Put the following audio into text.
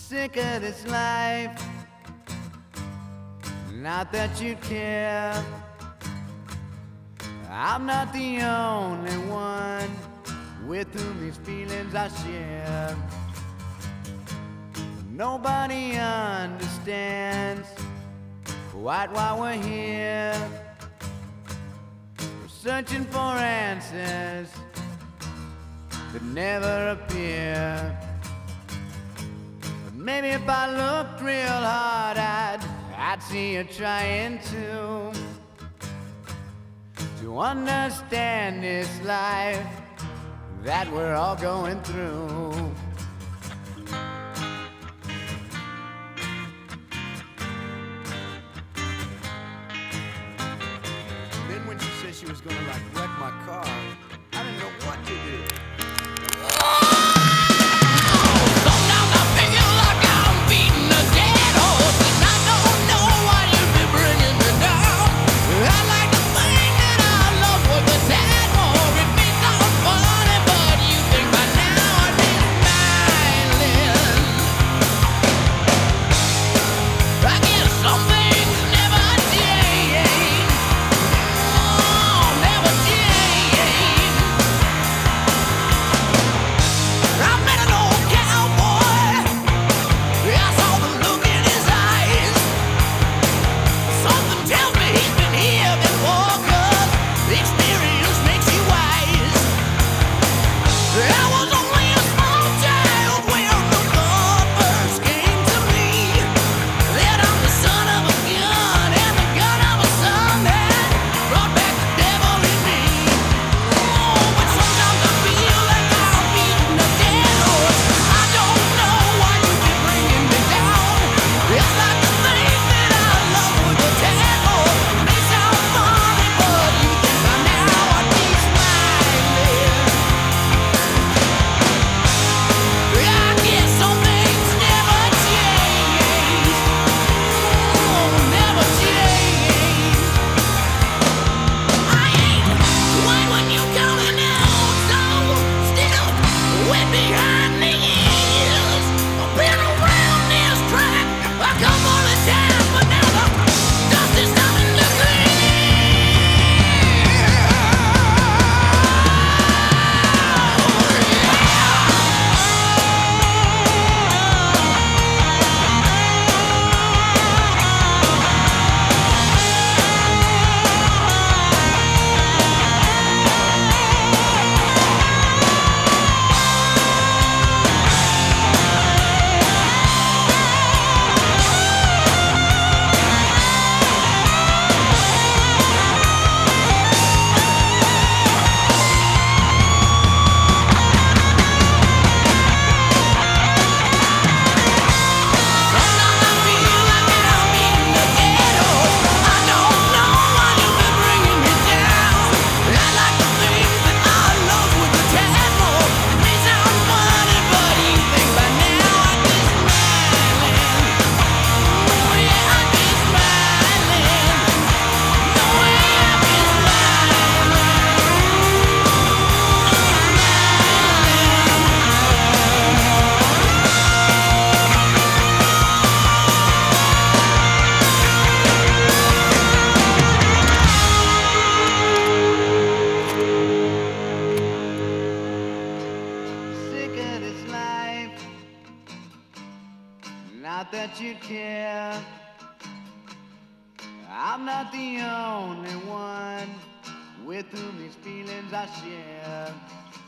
sick of this life. Not that you care. I'm not the only one with whom these feelings I share. Nobody understands quite why we're here. We're searching for answers that never appear. But maybe if I looked real hard, I'd see you trying to understand this life that we're all going through. Then when she said she was gonna wreck my car, I didn't know what to do. Not that you care. I'm not the only one with whom these feelings I share.